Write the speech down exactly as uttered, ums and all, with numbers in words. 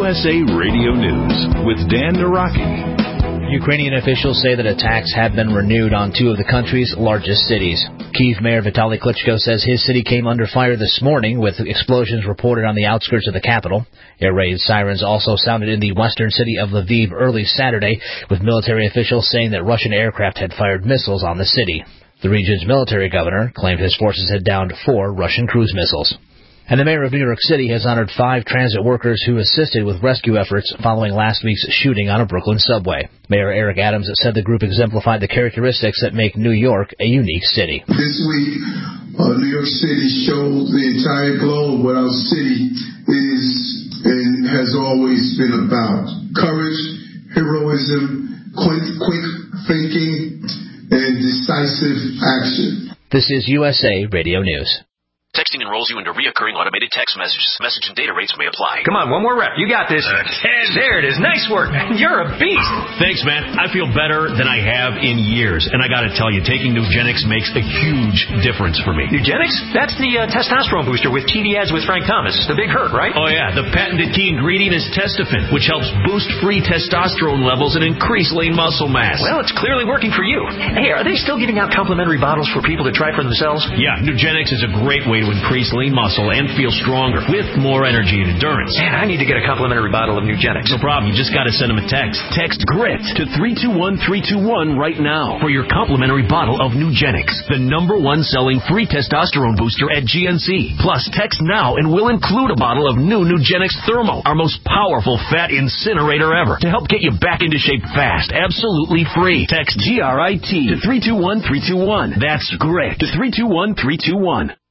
S A Radio News with Dan Naraki. Ukrainian officials say that attacks have been renewed on two of the country's largest cities. Kyiv Mayor Vitaly Klitschko says his city came under fire this morning, with explosions reported on the outskirts of the capital. Air raid sirens also sounded in the western city of Lviv early Saturday, with military officials saying that Russian aircraft had fired missiles on the city. The region's military governor claimed his forces had downed four Russian cruise missiles. And the mayor of New York City has honored five transit workers who assisted with rescue efforts following last week's shooting on a Brooklyn subway. Mayor Eric Adams said the group exemplified the characteristics that make New York a unique city. This week, uh, New York City showed the entire globe what our city is and has always been about. Courage, heroism, quick, quick thinking, and decisive action. This is U S A Radio News. Texting enrolls you into reoccurring automated text messages. Message and data rates may apply. Come on, one more rep. You got this. Uh, ten. There it is. Nice work. You're a beast. Thanks, man. I feel better than I have in years. And I got to tell you, taking Nugenix makes a huge difference for me. Nugenix? That's the uh, testosterone booster with T V ads with Frank Thomas. The big hurt, right? Oh, yeah. The patented key ingredient is Testofen, which helps boost free testosterone levels and increase lean muscle mass. Well, it's clearly working for you. Hey, are they still giving out complimentary bottles for people to try for themselves? Yeah, Nugenix is a great way to increase lean muscle and feel stronger with more energy and endurance. Man, I need to get a complimentary bottle of Nugenix. No problem. You just got to send them a text. Text GRIT to three two one three two one right now for your complimentary bottle of Nugenix, the number one selling free testosterone booster at G N C. Plus, text now and we'll include a bottle of new Nugenix Thermo, our most powerful fat incinerator ever, to help get you back into shape fast, absolutely free. Text G R I T to three two one three two one. That's GRIT to three two one three two one.